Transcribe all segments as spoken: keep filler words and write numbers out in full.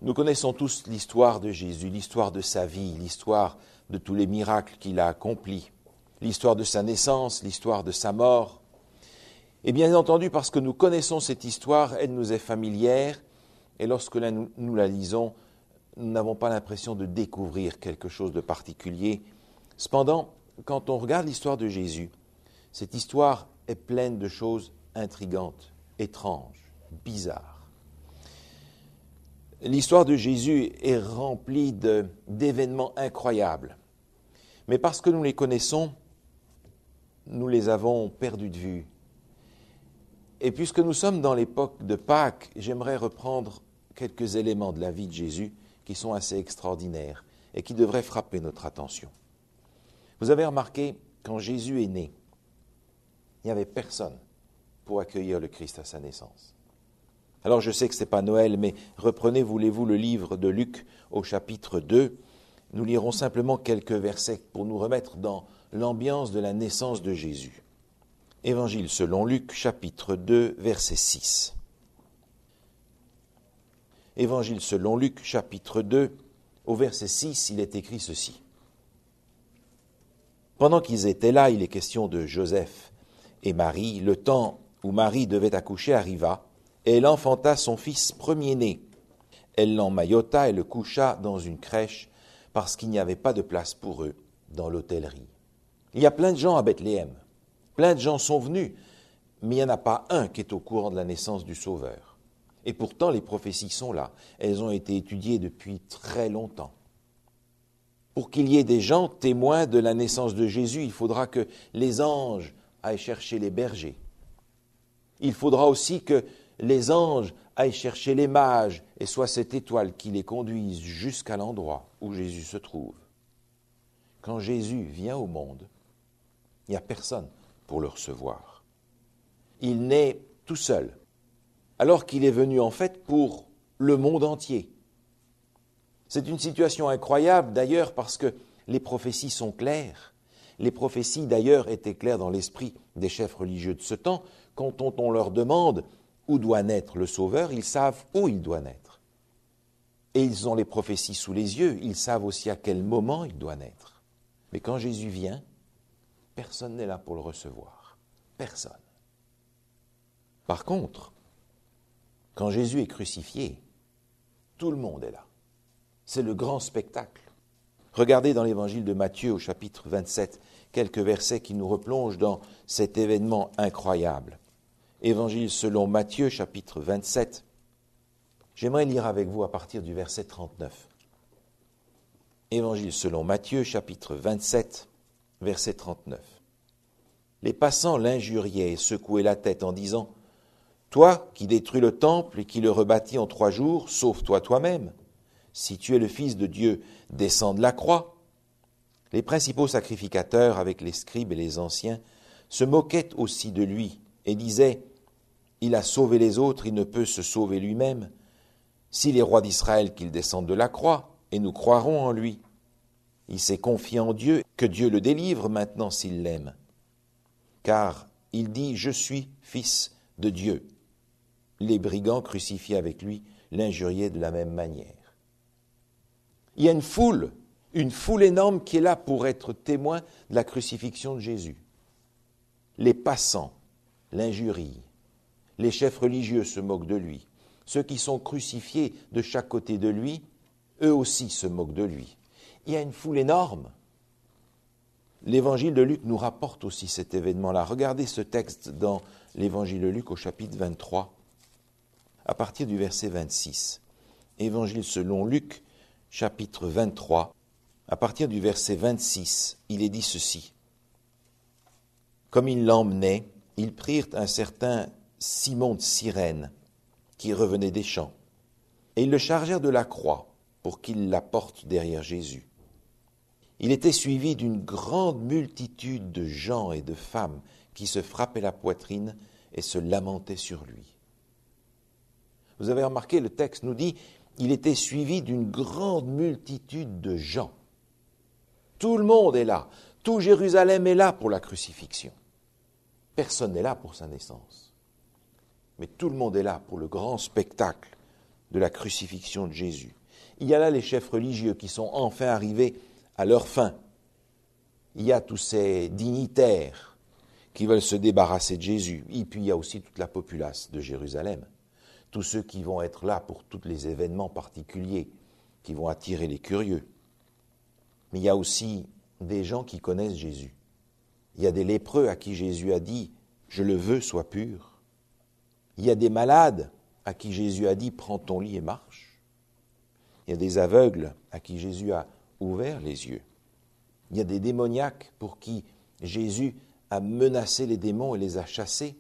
Nous connaissons tous l'histoire de Jésus, l'histoire de sa vie, l'histoire de tous les miracles qu'il a accomplis, l'histoire de sa naissance, l'histoire de sa mort. Et bien entendu, parce que nous connaissons cette histoire, elle nous est familière, et lorsque nous, nous la lisons, nous n'avons pas l'impression de découvrir quelque chose de particulier. Cependant, quand on regarde l'histoire de Jésus, cette histoire est pleine de choses intrigantes, étranges, bizarres. L'histoire de Jésus est remplie de, d'événements incroyables. Mais parce que nous les connaissons, nous les avons perdus de vue. Et puisque nous sommes dans l'époque de Pâques, j'aimerais reprendre quelques éléments de la vie de Jésus qui sont assez extraordinaires et qui devraient frapper notre attention. Vous avez remarqué, quand Jésus est né, il n'y avait personne pour accueillir le Christ à sa naissance. Alors je sais que ce n'est pas Noël, mais reprenez, voulez-vous, le livre de Luc au chapitre deux. Nous lirons simplement quelques versets pour nous remettre dans l'ambiance de la naissance de Jésus. Évangile selon Luc, chapitre deux, verset six. Évangile selon Luc, chapitre deux, au verset six, il est écrit ceci. Pendant qu'ils étaient là, il est question de Joseph et Marie. Le temps où Marie devait accoucher arriva, et elle enfanta son fils premier-né. Elle l'emmaillota et le coucha dans une crèche, parce qu'il n'y avait pas de place pour eux dans l'hôtellerie. Il y a plein de gens à Bethléem. Plein de gens sont venus, mais il n'y en a pas un qui est au courant de la naissance du Sauveur. Et pourtant, les prophéties sont là. Elles ont été étudiées depuis très longtemps. Pour qu'il y ait des gens témoins de la naissance de Jésus, il faudra que les anges aillent chercher les bergers. Il faudra aussi que les anges aillent chercher les mages, et soit cette étoile qui les conduise jusqu'à l'endroit où Jésus se trouve. Quand Jésus vient au monde, il n'y a personne pour le recevoir. Il naît tout seul, alors qu'il est venu en fait pour le monde entier. C'est une situation incroyable d'ailleurs parce que les prophéties sont claires. Les prophéties d'ailleurs étaient claires dans l'esprit des chefs religieux de ce temps. Quand on, on leur demande où doit naître le Sauveur, ils savent où il doit naître. Et ils ont les prophéties sous les yeux, ils savent aussi à quel moment il doit naître. Mais quand Jésus vient, personne n'est là pour le recevoir. Personne. Par contre, quand Jésus est crucifié, tout le monde est là. C'est le grand spectacle. Regardez dans l'évangile de Matthieu au chapitre vingt-sept, quelques versets qui nous replongent dans cet événement incroyable. Évangile selon Matthieu, chapitre vingt-sept. J'aimerais lire avec vous à partir du verset trente-neuf. Évangile selon Matthieu, chapitre vingt-sept, verset trente-neuf. Les passants l'injuriaient et secouaient la tête en disant « Toi qui détruis le temple et qui le rebâtis en trois jours, sauve-toi toi-même. Si tu es le Fils de Dieu, descends de la croix. » Les principaux sacrificateurs, avec les scribes et les anciens, se moquaient aussi de lui et disaient « Il a sauvé les autres, il ne peut se sauver lui-même. S'il est roi d'Israël, qu'il descende de la croix, et nous croirons en lui. Il s'est confié en Dieu, que Dieu le délivre maintenant s'il l'aime. Car il dit « Je suis fils de Dieu ». Les brigands crucifiés avec lui l'injuriaient de la même manière. Il y a une foule, une foule énorme qui est là pour être témoin de la crucifixion de Jésus. Les passants l'injurient. Les chefs religieux se moquent de lui. Ceux qui sont crucifiés de chaque côté de lui, eux aussi se moquent de lui. Il y a une foule énorme. L'évangile de Luc nous rapporte aussi cet événement-là. Regardez ce texte dans l'évangile de Luc au chapitre vingt-trois, à partir du verset vingt-six. Évangile selon Luc, chapitre vingt-trois, à partir du verset vingt-six, il est dit ceci. Comme ils l'emmenaient, ils prirent un certain Simon de Cyrène, qui revenait des champs, et ils le chargèrent de la croix pour qu'il la porte derrière Jésus. Il était suivi d'une grande multitude de gens et de femmes qui se frappaient la poitrine et se lamentaient sur lui. Vous avez remarqué, le texte nous dit, il était suivi d'une grande multitude de gens. Tout le monde est là, tout Jérusalem est là pour la crucifixion. Personne n'est là pour sa naissance. Mais tout le monde est là pour le grand spectacle de la crucifixion de Jésus. Il y a là les chefs religieux qui sont enfin arrivés à leur fin. Il y a tous ces dignitaires qui veulent se débarrasser de Jésus. Et puis il y a aussi toute la populace de Jérusalem. Tous ceux qui vont être là pour tous les événements particuliers qui vont attirer les curieux. Mais il y a aussi des gens qui connaissent Jésus. Il y a des lépreux à qui Jésus a dit « Je le veux, sois pur ». Il y a des malades à qui Jésus a dit « Prends ton lit et marche ». Il y a des aveugles à qui Jésus a ouvert les yeux. Il y a des démoniaques pour qui Jésus a menacé les démons et les a chassés.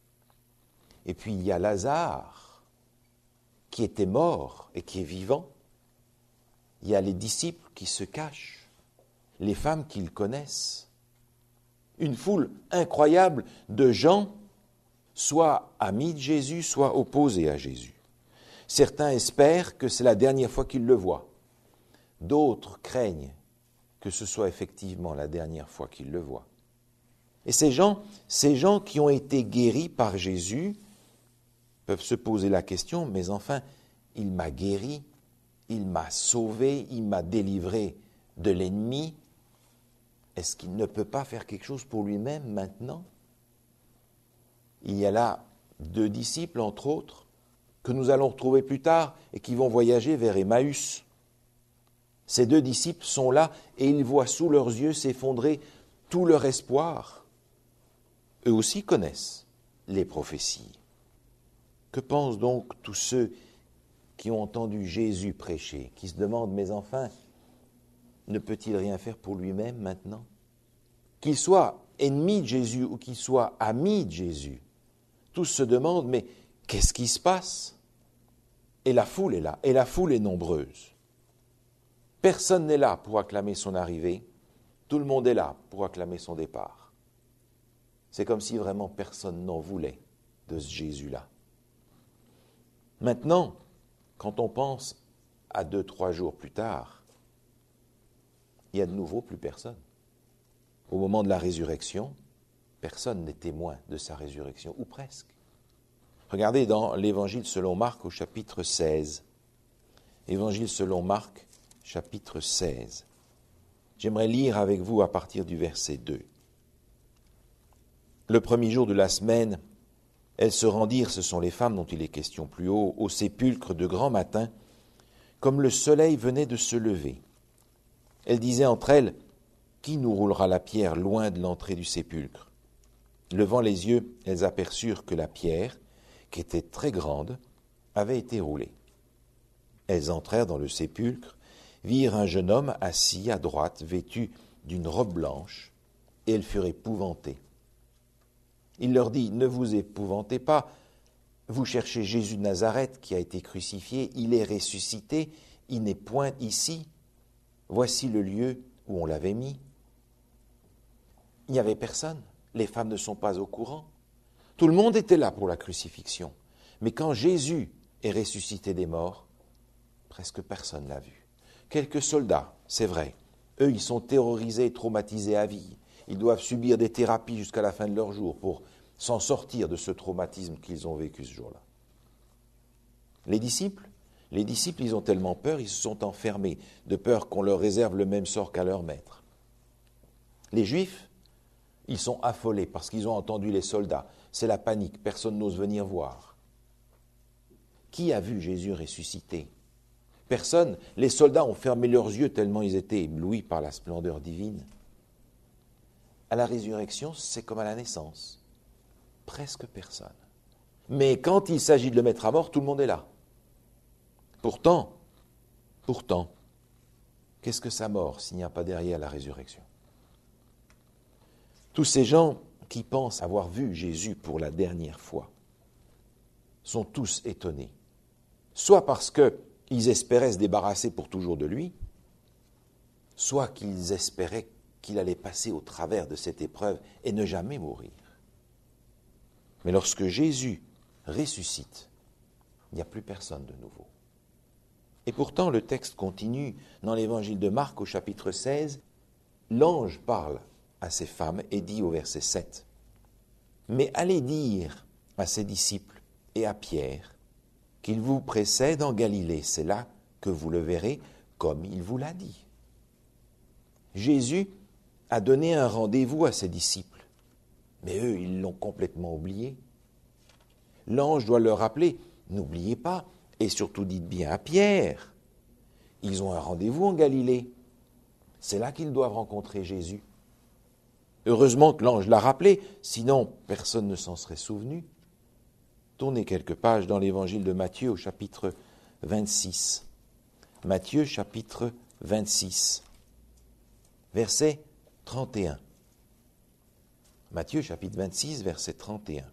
Et puis il y a Lazare qui était mort et qui est vivant. Il y a les disciples qui se cachent, les femmes qu'ils connaissent. Une foule incroyable de gens, soit amis de Jésus, soit opposés à Jésus. Certains espèrent que c'est la dernière fois qu'ils le voient. D'autres craignent que ce soit effectivement la dernière fois qu'ils le voient. Et ces gens, ces gens qui ont été guéris par Jésus peuvent se poser la question, mais enfin, il m'a guéri, il m'a sauvé, il m'a délivré de l'ennemi. Est-ce qu'il ne peut pas faire quelque chose pour lui-même maintenant? Il y a là deux disciples, entre autres, que nous allons retrouver plus tard et qui vont voyager vers Emmaüs. Ces deux disciples sont là et ils voient sous leurs yeux s'effondrer tout leur espoir. Eux aussi connaissent les prophéties. Que pensent donc tous ceux qui ont entendu Jésus prêcher, qui se demandent, mais enfin, ne peut-il rien faire pour lui-même maintenant? Qu'il soit ennemi de Jésus ou qu'il soit ami de Jésus, tous se demandent, mais qu'est-ce qui se passe? Et la foule est là, et la foule est nombreuse. Personne n'est là pour acclamer son arrivée, tout le monde est là pour acclamer son départ. C'est comme si vraiment personne n'en voulait de ce Jésus-là. Maintenant, quand on pense à deux, trois jours plus tard, il y a de nouveau plus personne. Au moment de la résurrection, personne n'est témoin de sa résurrection, ou presque. Regardez dans l'Évangile selon Marc au chapitre seize. Évangile selon Marc, chapitre seize. J'aimerais lire avec vous à partir du verset deux. Le premier jour de la semaine, elles se rendirent, ce sont les femmes dont il est question plus haut, au sépulcre de grand matin, comme le soleil venait de se lever. Elles disaient entre elles, « Qui nous roulera la pierre loin de l'entrée du sépulcre ?» Levant les yeux, elles aperçurent que la pierre, qui était très grande, avait été roulée. Elles entrèrent dans le sépulcre, virent un jeune homme assis à droite, vêtu d'une robe blanche, et elles furent épouvantées. Il leur dit, « Ne vous épouvantez pas, vous cherchez Jésus de Nazareth qui a été crucifié, il est ressuscité, il n'est point ici. Voici le lieu où on l'avait mis. » Il n'y avait personne, les femmes ne sont pas au courant. Tout le monde était là pour la crucifixion. Mais quand Jésus est ressuscité des morts, presque personne ne l'a vu. Quelques soldats, c'est vrai, eux ils sont terrorisés et traumatisés à vie. Ils doivent subir des thérapies jusqu'à la fin de leur jour pour s'en sortir de ce traumatisme qu'ils ont vécu ce jour-là. Les disciples, les disciples, ils ont tellement peur, ils se sont enfermés, de peur qu'on leur réserve le même sort qu'à leur maître. Les Juifs, ils sont affolés parce qu'ils ont entendu les soldats. C'est la panique, personne n'ose venir voir. Qui a vu Jésus ressuscité? Personne. Les soldats ont fermé leurs yeux tellement ils étaient éblouis par la splendeur divine. À la résurrection, c'est comme à la naissance. Presque personne. Mais quand il s'agit de le mettre à mort, tout le monde est là. Pourtant, pourtant, qu'est-ce que sa mort s'il n'y a pas derrière la résurrection? Tous ces gens qui pensent avoir vu Jésus pour la dernière fois sont tous étonnés. Soit parce qu'ils espéraient se débarrasser pour toujours de lui, soit qu'ils espéraient qu'il allait passer au travers de cette épreuve et ne jamais mourir. Mais lorsque Jésus ressuscite, il n'y a plus personne de nouveau. Et pourtant, le texte continue dans l'évangile de Marc au chapitre seize. L'ange parle à ces femmes et dit au verset sept, « Mais allez dire à ses disciples et à Pierre qu'il vous précède en Galilée. C'est là que vous le verrez comme il vous l'a dit. Jésus a donné un rendez-vous à ses disciples, mais eux, ils l'ont complètement oublié. L'ange doit leur rappeler, n'oubliez pas, et surtout dites bien à Pierre, ils ont un rendez-vous en Galilée. C'est là qu'ils doivent rencontrer Jésus. Heureusement que l'ange l'a rappelé, sinon personne ne s'en serait souvenu. Tournez quelques pages dans l'évangile de Matthieu au chapitre vingt-six. Matthieu chapitre vingt-six, verset trente et un. Matthieu chapitre vingt-six, verset trente et un.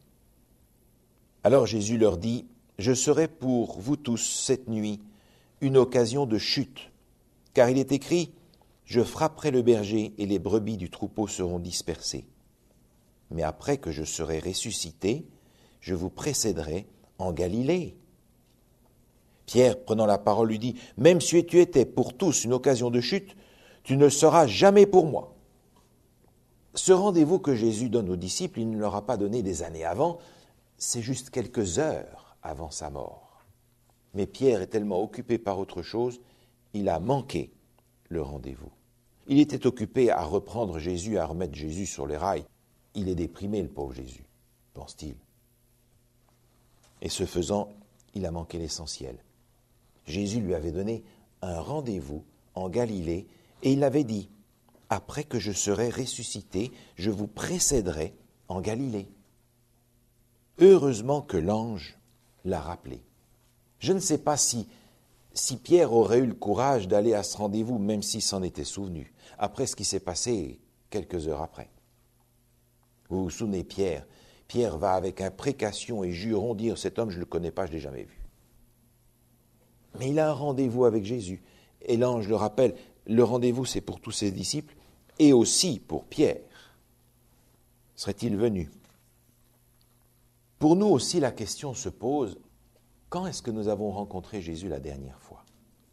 Alors Jésus leur dit, « Je serai pour vous tous cette nuit une occasion de chute, car il est écrit, je frapperai le berger et les brebis du troupeau seront dispersées. Mais après que je serai ressuscité, je vous précéderai en Galilée. » Pierre, prenant la parole, lui dit, « Même si tu étais pour tous une occasion de chute, tu ne le seras jamais pour moi. » Ce rendez-vous que Jésus donne aux disciples, il ne leur a pas donné des années avant, c'est juste quelques heures avant sa mort. Mais Pierre est tellement occupé par autre chose, il a manqué le rendez-vous. Il était occupé à reprendre Jésus, à remettre Jésus sur les rails. Il est déprimé, le pauvre Jésus, pense-t-il. Et ce faisant, il a manqué l'essentiel. Jésus lui avait donné un rendez-vous en Galilée et il avait dit, « Après que je serai ressuscité, je vous précéderai en Galilée. » Heureusement que l'ange l'a rappelé. Je ne sais pas si, si Pierre aurait eu le courage d'aller à ce rendez-vous, même s'il s'en était souvenu, après ce qui s'est passé quelques heures après. Vous vous souvenez, Pierre, Pierre va avec imprécation et juron dire, cet homme, je ne le connais pas, je ne l'ai jamais vu. Mais il a un rendez-vous avec Jésus. Et l'ange le rappelle, le rendez-vous c'est pour tous ses disciples et aussi pour Pierre. Serait-il venu ? Pour nous aussi, la question se pose, quand est-ce que nous avons rencontré Jésus la dernière fois ?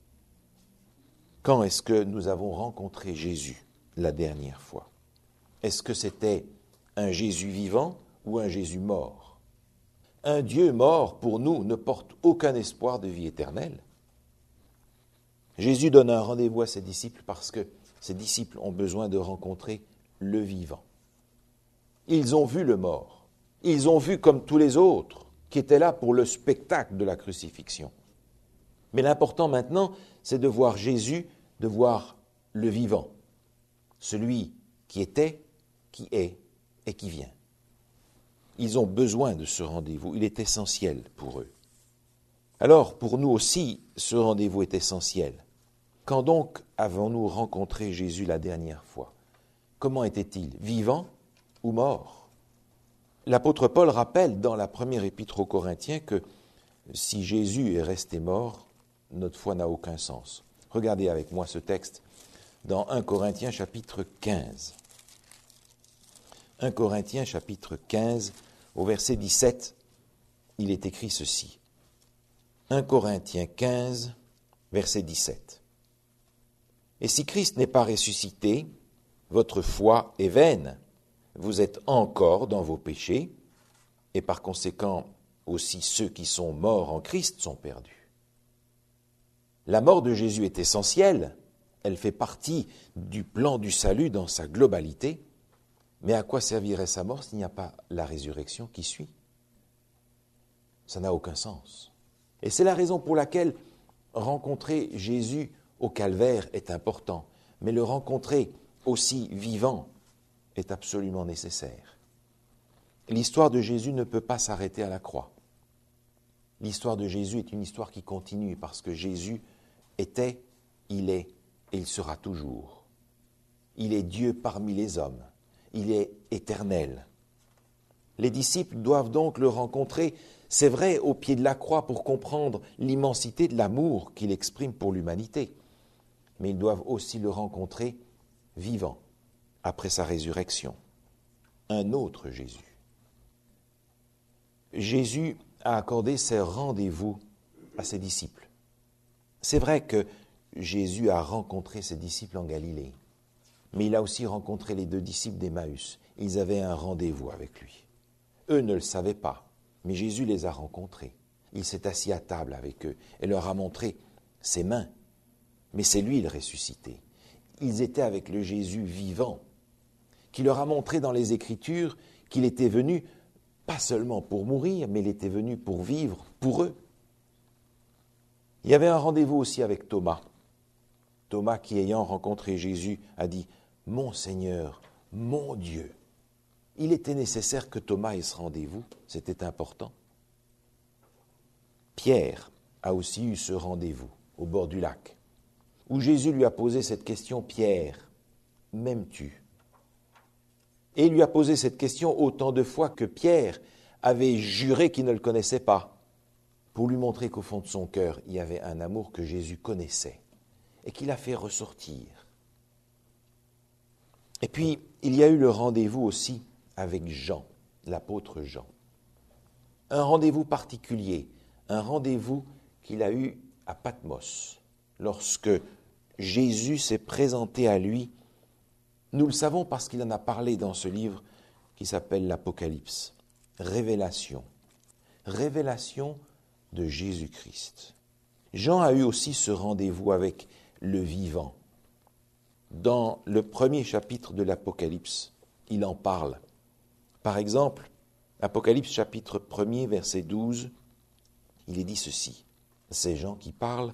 Quand est-ce que nous avons rencontré Jésus la dernière fois ? Est-ce que c'était un Jésus vivant ou un Jésus mort ? Un Dieu mort, pour nous, ne porte aucun espoir de vie éternelle. Jésus donne un rendez-vous à ses disciples parce que ses disciples ont besoin de rencontrer le vivant. Ils ont vu le mort. Ils ont vu comme tous les autres qui étaient là pour le spectacle de la crucifixion. Mais l'important maintenant, c'est de voir Jésus, de voir le vivant, celui qui était, qui est et qui vient. Ils ont besoin de ce rendez-vous, il est essentiel pour eux. Alors, pour nous aussi, ce rendez-vous est essentiel. Quand donc avons-nous rencontré Jésus la dernière fois ? Comment était-il ? Vivant ou mort ? L'apôtre Paul rappelle dans la première épître aux Corinthiens que si Jésus est resté mort, notre foi n'a aucun sens. Regardez avec moi ce texte dans un Corinthiens chapitre quinze. un Corinthiens chapitre quinze, au verset dix-sept, il est écrit ceci. un Corinthiens quinze, verset dix-sept. « Et si Christ n'est pas ressuscité, votre foi est vaine. Vous êtes encore dans vos péchés, et par conséquent aussi ceux qui sont morts en Christ sont perdus. » La mort de Jésus est essentielle, elle fait partie du plan du salut dans sa globalité, mais à quoi servirait sa mort s'il n'y a pas la résurrection qui suit ? Ça n'a aucun sens. Et c'est la raison pour laquelle rencontrer Jésus au calvaire est important, mais le rencontrer aussi vivant est absolument nécessaire. L'histoire de Jésus ne peut pas s'arrêter à la croix. L'histoire de Jésus est une histoire qui continue parce que Jésus était, il est et il sera toujours. Il est Dieu parmi les hommes. Il est éternel. Les disciples doivent donc le rencontrer, c'est vrai, au pied de la croix pour comprendre l'immensité de l'amour qu'il exprime pour l'humanité. Mais ils doivent aussi le rencontrer vivant, après sa résurrection. Un autre Jésus. Jésus a accordé ses rendez-vous à ses disciples. C'est vrai que Jésus a rencontré ses disciples en Galilée, mais il a aussi rencontré les deux disciples d'Emmaüs. Ils avaient un rendez-vous avec lui. Eux ne le savaient pas, mais Jésus les a rencontrés. Il s'est assis à table avec eux et leur a montré ses mains. Mais c'est lui le ressuscité. Ils étaient avec le Jésus vivant, qui leur a montré dans les Écritures qu'il était venu, pas seulement pour mourir, mais il était venu pour vivre pour eux. Il y avait un rendez-vous aussi avec Thomas. Thomas qui, ayant rencontré Jésus, a dit « Mon Seigneur, mon Dieu ». Il était nécessaire que Thomas ait ce rendez-vous, c'était important. Pierre a aussi eu ce rendez-vous au bord du lac, où Jésus lui a posé cette question « Pierre, m'aimes-tu » Et il lui a posé cette question autant de fois que Pierre avait juré qu'il ne le connaissait pas, pour lui montrer qu'au fond de son cœur, il y avait un amour que Jésus connaissait et qu'il a fait ressortir. Et puis, il y a eu le rendez-vous aussi avec Jean, l'apôtre Jean. Un rendez-vous particulier, un rendez-vous qu'il a eu à Patmos, lorsque Jésus s'est présenté à lui. Nous le savons parce qu'il en a parlé dans ce livre qui s'appelle l'Apocalypse. Révélation. Révélation de Jésus-Christ. Jean a eu aussi ce rendez-vous avec le vivant. Dans le premier chapitre de l'Apocalypse, il en parle. Par exemple, Apocalypse chapitre premier, verset douze, il est dit ceci. C'est Jean qui parle.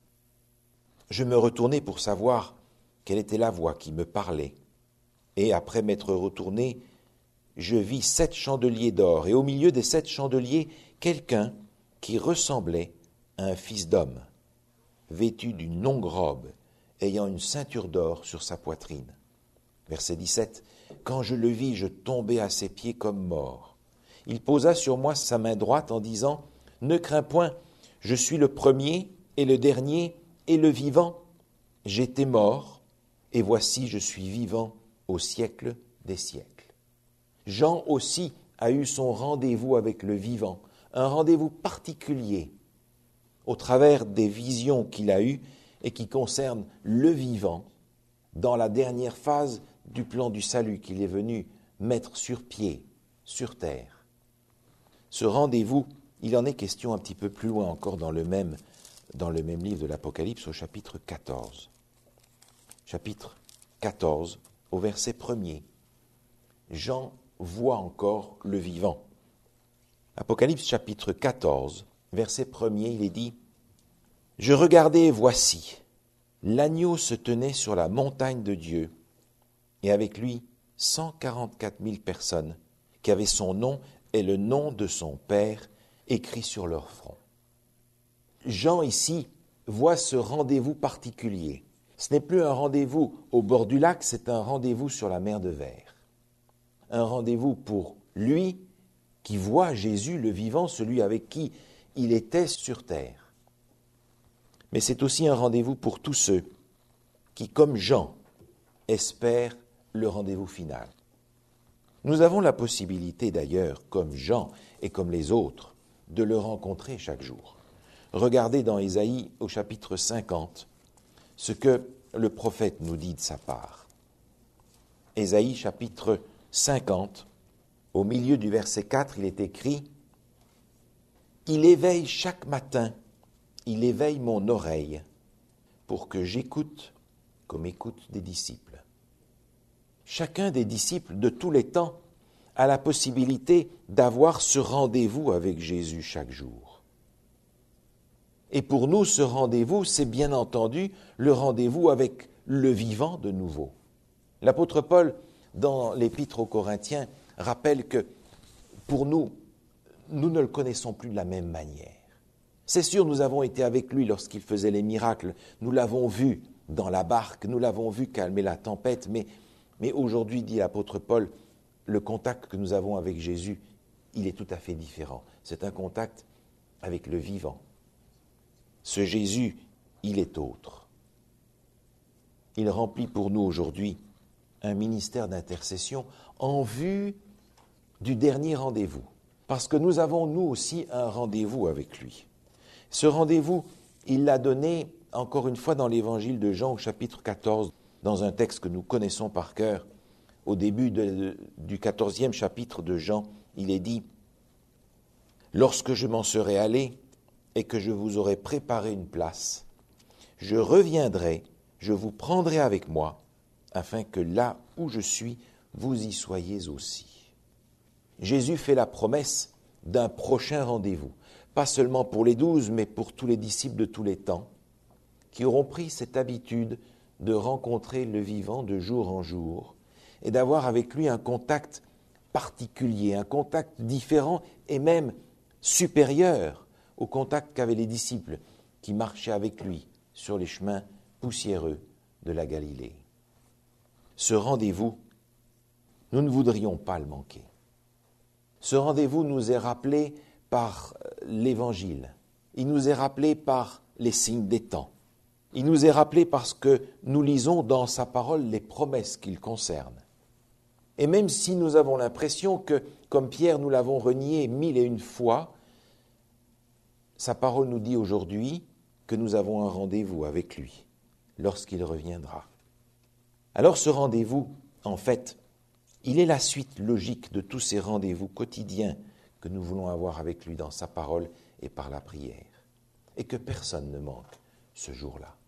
« Je me retournai pour savoir quelle était la voix qui me parlait. Et après m'être retourné, je vis sept chandeliers d'or, et au milieu des sept chandeliers, quelqu'un qui ressemblait à un fils d'homme, vêtu d'une longue robe, ayant une ceinture d'or sur sa poitrine. » Verset dix-sept. « Quand je le vis, je tombai à ses pieds comme mort. Il posa sur moi sa main droite en disant, « Ne crains point, je suis le premier et le dernier et le vivant. J'étais mort, et voici je suis vivant au siècle des siècles. » Jean aussi a eu son rendez-vous avec le vivant, un rendez-vous particulier, au travers des visions qu'il a eues et qui concernent le vivant, dans la dernière phase du plan du salut qu'il est venu mettre sur pied, sur terre. Ce rendez-vous, il en est question un petit peu plus loin encore dans le même, dans le même livre de l'Apocalypse, au chapitre quatorze. Chapitre quatorze, au verset premier. Jean voit encore le vivant. Apocalypse chapitre quatorze, verset premier, il est dit « Je regardai et voici, l'agneau se tenait sur la montagne de Dieu, et avec lui cent quarante-quatre mille personnes qui avaient son nom et le nom de son Père écrit sur leur front. » Jean ici voit ce rendez-vous particulier. Ce n'est plus un rendez-vous au bord du lac, c'est un rendez-vous sur la mer de Verre. Un rendez-vous pour lui qui voit Jésus le vivant, celui avec qui il était sur terre. Mais c'est aussi un rendez-vous pour tous ceux qui, comme Jean, espèrent le rendez-vous final. Nous avons la possibilité d'ailleurs, comme Jean et comme les autres, de le rencontrer chaque jour. Regardez dans Ésaïe au chapitre cinquante ce que le prophète nous dit de sa part. Ésaïe chapitre cinquante, au milieu du verset quatre, il est écrit « Il éveille chaque matin, il éveille mon oreille pour que j'écoute comme écoutent des disciples. » Chacun des disciples de tous les temps a la possibilité d'avoir ce rendez-vous avec Jésus chaque jour. Et pour nous, ce rendez-vous, c'est bien entendu le rendez-vous avec le vivant de nouveau. L'apôtre Paul, dans l'Épître aux Corinthiens, rappelle que pour nous, nous ne le connaissons plus de la même manière. C'est sûr, nous avons été avec lui lorsqu'il faisait les miracles, nous l'avons vu dans la barque, nous l'avons vu calmer la tempête, mais, mais aujourd'hui, dit l'apôtre Paul, le contact que nous avons avec Jésus, il est tout à fait différent. C'est un contact avec le vivant. Ce Jésus, il est autre. Il remplit pour nous aujourd'hui un ministère d'intercession en vue du dernier rendez-vous. Parce que nous avons, nous aussi, un rendez-vous avec lui. Ce rendez-vous, il l'a donné, encore une fois, dans l'évangile de Jean, au chapitre quatorze, dans un texte que nous connaissons par cœur. Au début de, du quatorzième chapitre de Jean, il est dit « Lorsque je m'en serai allé, et que je vous aurai préparé une place, je reviendrai, je vous prendrai avec moi, afin que là où je suis, vous y soyez aussi. Jésus fait la promesse d'un prochain rendez-vous, pas seulement pour les douze, mais pour tous les disciples de tous les temps, qui auront pris cette habitude de rencontrer le vivant de jour en jour et d'avoir avec lui un contact particulier, un contact différent et même supérieur au contact qu'avaient les disciples qui marchaient avec lui sur les chemins poussiéreux de la Galilée. Ce rendez-vous, nous ne voudrions pas le manquer. Ce rendez-vous nous est rappelé par l'Évangile, il nous est rappelé par les signes des temps, il nous est rappelé parce que nous lisons dans sa parole les promesses qu'il concerne. Et même si nous avons l'impression que, comme Pierre, nous l'avons renié mille et une fois, sa parole nous dit aujourd'hui que nous avons un rendez-vous avec lui lorsqu'il reviendra. Alors ce rendez-vous, en fait, il est la suite logique de tous ces rendez-vous quotidiens que nous voulons avoir avec lui dans sa parole et par la prière. Et que personne ne manque ce jour-là.